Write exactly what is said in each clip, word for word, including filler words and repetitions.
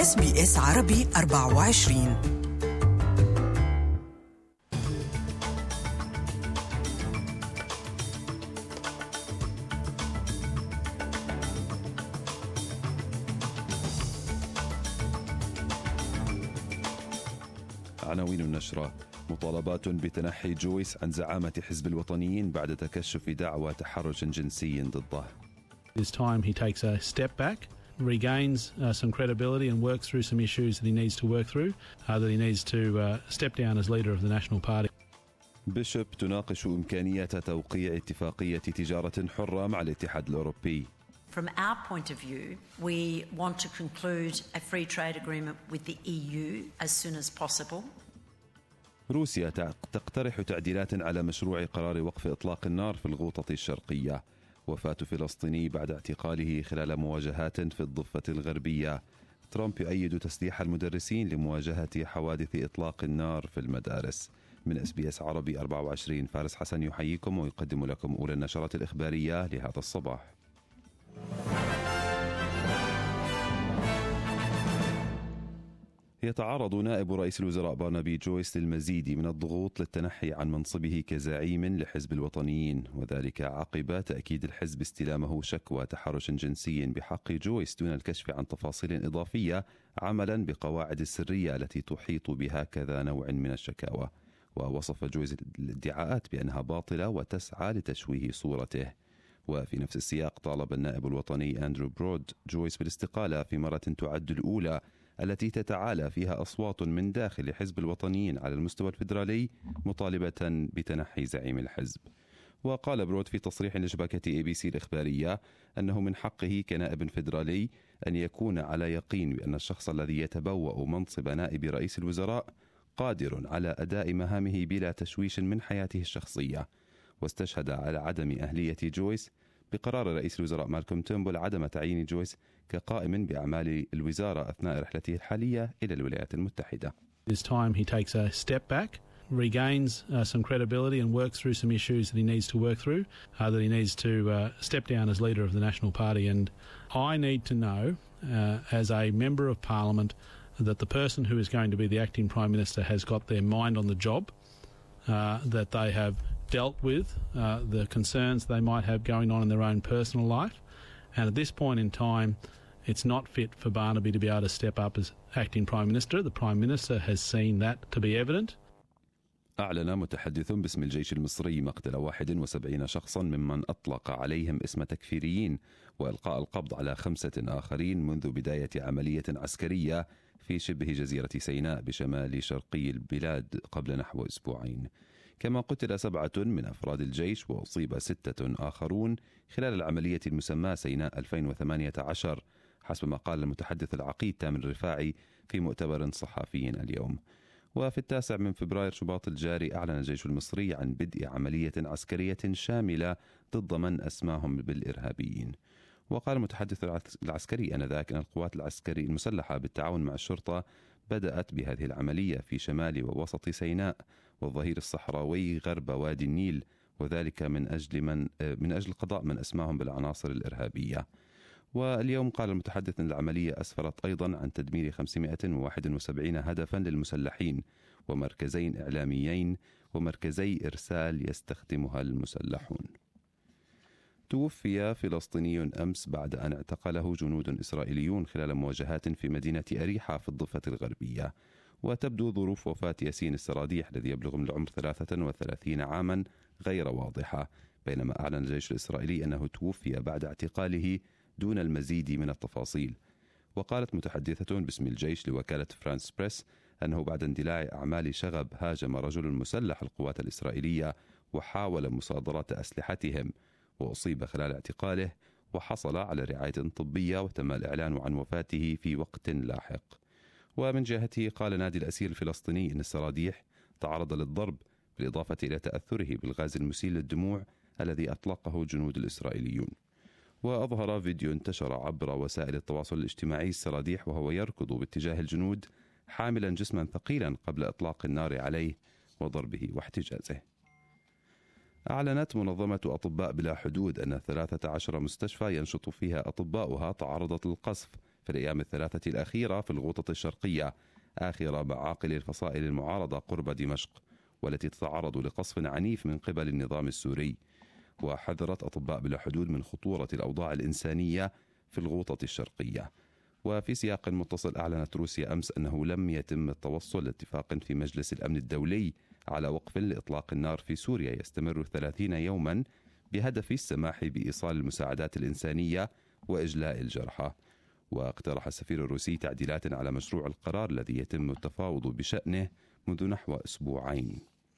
إس بي إس عربي أربعة وعشرين. عناوين النشرة: مطالبات بتنحي جويس عن زعامة حزب الوطنيين بعد تكشف دعوى تحرش جنسي ضده. This time he takes a step back, regains uh, some credibility and works through some issues that he needs to work through, uh, that he needs to uh, step down as leader of the National Party. بيشوب تناقش إمكانية توقيع اتفاقية تجارة حرة مع الاتحاد الأوروبي. From our point of view, we want to conclude a free trade agreement with the E U as soon as possible. روسيا تقترح تعديلات على مشروع قرار وقف إطلاق النار في الغوطة الشرقية. وفاة فلسطيني بعد اعتقاله خلال مواجهات في الضفة الغربية. ترامب يؤيد تسليح المدرسين لمواجهة حوادث إطلاق النار في المدارس. من إس بي إس عربي أربعة وعشرين، فارس حسن يحييكم ويقدم لكم أولى النشرات الإخبارية لهذا الصباح. يتعرض نائب رئيس الوزراء بارنابي جويس للمزيد من الضغوط للتنحي عن منصبه كزعيم لحزب الوطنيين، وذلك عقب تأكيد الحزب استلامه شكوى تحرش جنسي بحق جويس دون الكشف عن تفاصيل إضافية، عملا بقواعد السرية التي تحيط بهكذا نوع من الشكاوى. ووصف جويس الادعاءات بأنها باطلة وتسعى لتشويه صورته. وفي نفس السياق طالب النائب الوطني أندرو برود جويس بالاستقالة في مرة تعد الأولى التي تتعالى فيها أصوات من داخل حزب الوطنيين على المستوى الفيدرالي مطالبة بتنحي زعيم الحزب. وقال برود في تصريح لشبكة اي بي سي الإخبارية أنه من حقه كنائب فيدرالي أن يكون على يقين بأن الشخص الذي يتبوأ منصب نائب رئيس الوزراء قادر على أداء مهامه بلا تشويش من حياته الشخصية. واستشهد على عدم أهلية جويس بقرار رئيس الوزراء مالكوم تيرنبول عدم تعيين جويس كقائم بأعمال الوزارة أثناء رحلته الحالية إلى الولايات المتحدة. This time he takes a step back, regains uh, some credibility and works through some issues that he needs to work through, uh, that he needs to uh, step down as leader of the National Party. And I need to know, uh, as a member of Parliament, that the person who is going to be the acting Prime Minister has got their mind on the job, uh, that they have dealt with uh, the concerns they might have going on in their own personal life. And at this point in time, it's not fit for Barnaby to be able to step up as acting Prime Minister. The Prime Minister has seen that to be evident. أعلن متحدث باسم الجيش المصري مقتل واحد وسبعين شخصا ممن أطلق عليهم اسم تكفيريين وإلقاء القبض على خمسة آخرين منذ بداية عملية عسكرية في شبه جزيرة سيناء بشمال شرقي البلاد قبل نحو أسبوعين. كما قتل سبعة من أفراد الجيش وأصيب ستة آخرون خلال العملية المسماة سيناء ألفين وثمانية عشر، حسب ما قال المتحدث العقيد تامر الرفاعي في مؤتمر صحفي اليوم. وفي التاسع من فبراير شباط الجاري أعلن الجيش المصري عن بدء عملية عسكرية شاملة ضد من أسماهم بالإرهابيين. وقال المتحدث العسكري آنذاك أن القوات العسكرية المسلحة بالتعاون مع الشرطة بدأت بهذه العملية في شمال ووسط سيناء والظهير الصحراوي غرب وادي النيل، وذلك من أجل من من أجل قضاء من أسماهم بالعناصر الإرهابية. واليوم قال المتحدث أن العملية أسفرت أيضا عن تدمير خمسمائة وواحد وسبعين هدفا للمسلحين ومركزين إعلاميين ومركزي إرسال يستخدمها المسلحون. توفي فلسطيني أمس بعد أن اعتقله جنود إسرائيليون خلال مواجهات في مدينة أريحة في الضفة الغربية. وتبدو ظروف وفاة ياسين السراديح الذي يبلغ من العمر ثلاثة وثلاثين عاما غير واضحة، بينما أعلن الجيش الإسرائيلي أنه توفي بعد اعتقاله دون المزيد من التفاصيل. وقالت متحدثة باسم الجيش لوكالة فرانس بريس أنه بعد اندلاع أعمال شغب هاجم رجل مسلح القوات الإسرائيلية وحاول مصادرة أسلحتهم، وأصيب خلال اعتقاله وحصل على رعاية طبية وتم الإعلان عن وفاته في وقت لاحق. ومن جهته قال نادي الأسير الفلسطيني أن السراديح تعرض للضرب بالإضافة إلى تأثره بالغاز المسيل للدموع الذي أطلقه جنود الإسرائيليون. وأظهر فيديو انتشر عبر وسائل التواصل الاجتماعي السراديح وهو يركض باتجاه الجنود حاملا جسما ثقيلا قبل إطلاق النار عليه وضربه واحتجازه. أعلنت منظمة أطباء بلا حدود أن ثلاثة عشر مستشفى ينشط فيها أطباؤها تعرضت للقصف في الأيام الثلاثة الأخيرة في الغوطة الشرقية آخر معاقل الفصائل المعارضة قرب دمشق، والتي تتعرض لقصف عنيف من قبل النظام السوري. وحذرت أطباء بلا حدود من خطورة الأوضاع الإنسانية في الغوطة الشرقية. وفي سياق متصل أعلنت روسيا أمس أنه لم يتم التوصل لاتفاق في مجلس الأمن الدولي على وقف لإطلاق النار في سوريا يستمر ثلاثين يوما بهدف السماح بإيصال المساعدات الإنسانية وإجلاء الجرحى. واقترح السفير الروسي تعديلات على مشروع القرار الذي يتم التفاوض بشأنه منذ نحو أسبوعين.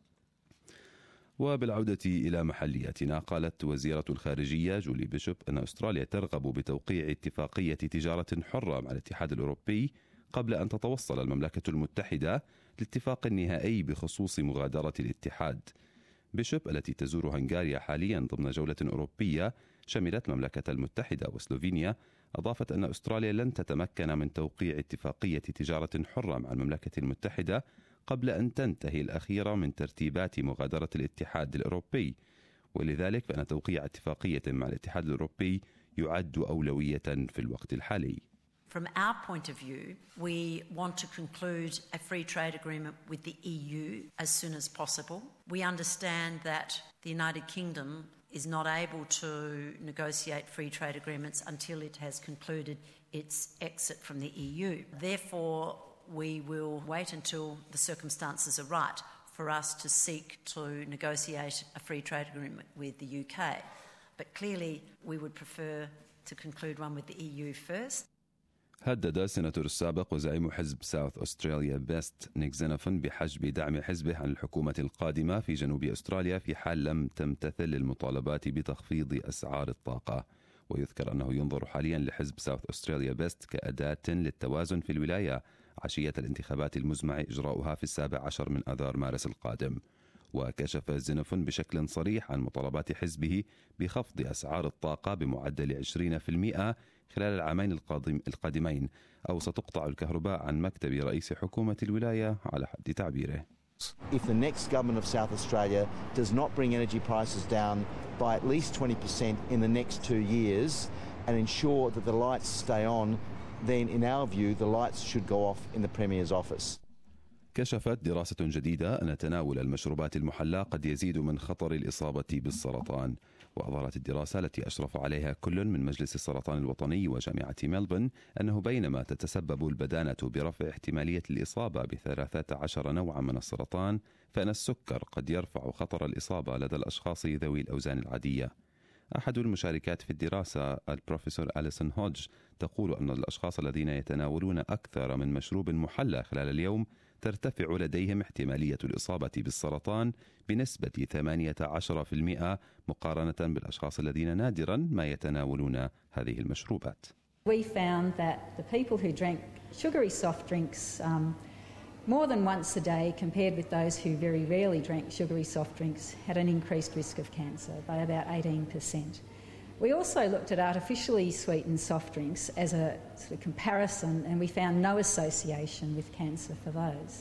وبالعودة إلى محلياتنا، قالت وزيرة الخارجية جولي بيشوب أن أستراليا ترغب بتوقيع اتفاقية تجارة حرة مع الاتحاد الأوروبي قبل أن تتوصل المملكة المتحدة لاتفاق نهائي بخصوص مغادرة الاتحاد. بيشوب التي تزور هنغاريا حاليا ضمن جولة أوروبية شملت المملكة المتحدة وسلوفينيا، أضافت أن أستراليا لن تتمكن من توقيع اتفاقية تجارة حرة مع المملكة المتحدة قبل أن تنتهي الأخيرة من ترتيبات مغادرة الاتحاد الأوروبي، ولذلك فإن توقيع اتفاقية مع الاتحاد الأوروبي يعد أولوية في الوقت الحالي. From our point of view, we want to conclude a free trade agreement with the E U as soon as possible. We understand that the United Kingdom is not able to negotiate free trade agreements until it has concluded its exit from the E U. Therefore, we will wait until the circumstances are right for us to seek to negotiate a free trade agreement with the U K. But clearly, we would prefer to conclude one with the E U first. هدد السيناتور السابق وزعيم حزب ساوث أستراليا بيست نيك زينفن بحجب دعم حزبه عن الحكومة القادمة في جنوب أستراليا في حال لم تمتثل المطالبات بتخفيض أسعار الطاقة. ويذكر أنه ينظر حاليا لحزب ساوث أستراليا بيست كأداة للتوازن في الولاية عشية الانتخابات المزمع إجراؤها في السابع عشر من آذار مارس القادم. وكشف زينفن بشكل صريح عن مطالبات حزبه بخفض أسعار الطاقة بمعدل عشرين بالمئة خلال العامين القادمين، أو ستقطع الكهرباء عن مكتب رئيس حكومة الولاية على حد تعبيره. If the next government of South Australia does not bring energy prices down by at least twenty percent in the next two years and ensure that the lights stay on, then in our view the lights should go off in the Premier's office. كشفت دراسة جديدة أن تناول المشروبات المحلاة قد يزيد من خطر الإصابة بالسرطان. وأظهرت الدراسة التي أشرف عليها كل من مجلس السرطان الوطني وجامعة ملبورن أنه بينما تتسبب البدانة برفع احتمالية الإصابة بثلاثة عشر نوعا من السرطان، فإن السكر قد يرفع خطر الإصابة لدى الأشخاص ذوي الأوزان العادية. أحد المشاركات في الدراسة البروفيسور أليسون هودج تقول أن الأشخاص الذين يتناولون أكثر من مشروب محلى خلال اليوم ترتفع لديهم احتمالية الإصابة بالسرطان بنسبة ثمانية عشر بالمئة مقارنة بالأشخاص الذين نادرا ما يتناولون هذه المشروبات. We found that the people who drank sugary soft drinks um, more than once a day compared with those who very rarely drank sugary soft drinks had an increased risk of cancer by about eighteen percent. We also looked at artificially sweetened soft drinks as a sort of comparison, and we found no association with cancer for those.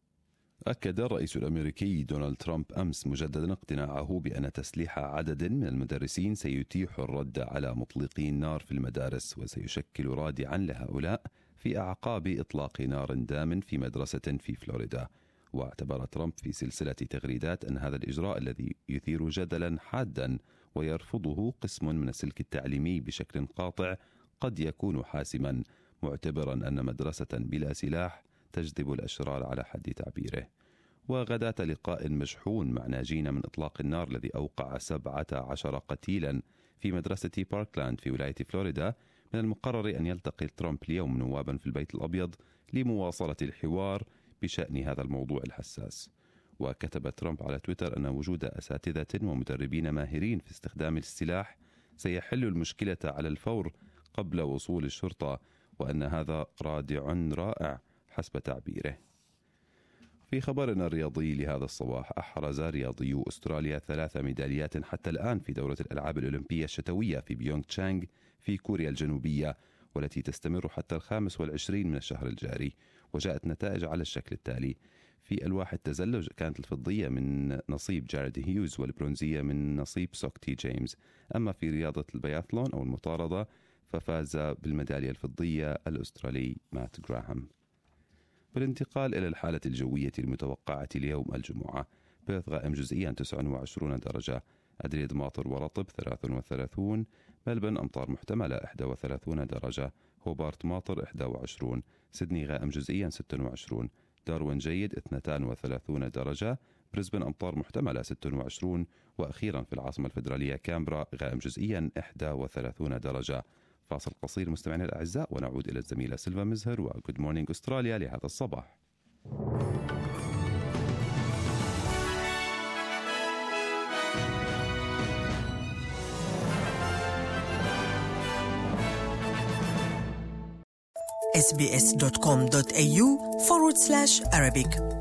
أكد الرئيس الأمريكي دونالد ترامب أمس مجددا اقتناعه بأن تسليح عدد من المدرسين سيتيح الرد على مطلقي النار في المدارس وسيشكل رادعا لهؤلاء في أعقاب إطلاق نار دام في مدرسة في فلوريدا. واعتبر ترامب في سلسلة تغريدات أن هذا الإجراء الذي يثير جدلا حادا ويرفضه قسم من السلك التعليمي بشكل قاطع قد يكون حاسما، معتبرا أن مدرسة بلا سلاح تجذب الأشرار على حد تعبيره. وغداة لقاء مشحون مع ناجين من إطلاق النار الذي أوقع سبعة عشر قتيلا في مدرسة باركلاند في ولاية فلوريدا، من المقرر أن يلتقي ترامب اليوم نوابا في البيت الأبيض لمواصلة الحوار بشأن هذا الموضوع الحساس. وكتب ترامب على تويتر أن وجود أساتذة ومدربين ماهرين في استخدام السلاح سيحل المشكلة على الفور قبل وصول الشرطة، وأن هذا رادع رائع حسب تعبيره. في خبرنا الرياضي لهذا الصباح، أحرز رياضيو أستراليا ثلاث ميداليات حتى الآن في دورة الألعاب الأولمبية الشتوية في بيونغ تشانغ في كوريا الجنوبية، والتي تستمر حتى الخامس والعشرين من الشهر الجاري. وجاءت نتائج على الشكل التالي: في ألواح التزلج كانت الفضية من نصيب جارد هيوز والبرونزية من نصيب سوكتي جيمس. أما في رياضة البياثلون أو المطاردة ففاز بالميدالية الفضية الأسترالي مات جراهام. بالانتقال إلى الحالة الجوية المتوقعة ليوم الجمعة: بيرث غائم جزئيا تسعة وعشرين درجة، أدريد ماطر ورطب ثلاثة وثلاثين، ملبن أمطار محتملة إحدى وثلاثين درجة، هوبارت ماطر إحدى وعشرين، سيدني غائم جزئيا ستة وعشرين، داروين جيد اثنتين وثلاثين درجة، بريسبن أمطار محتملة ستة وعشرين، وأخيرا في العاصمة الفيدرالية كامبرا غائم جزئيا إحدى وثلاثين درجة. فاصل قصير مستمعينا الأعزاء ونعود إلى الزميلة سيلفا مزهر وجود مورنينج أستراليا لهذا الصباح. sbs.com.au forward slash Arabic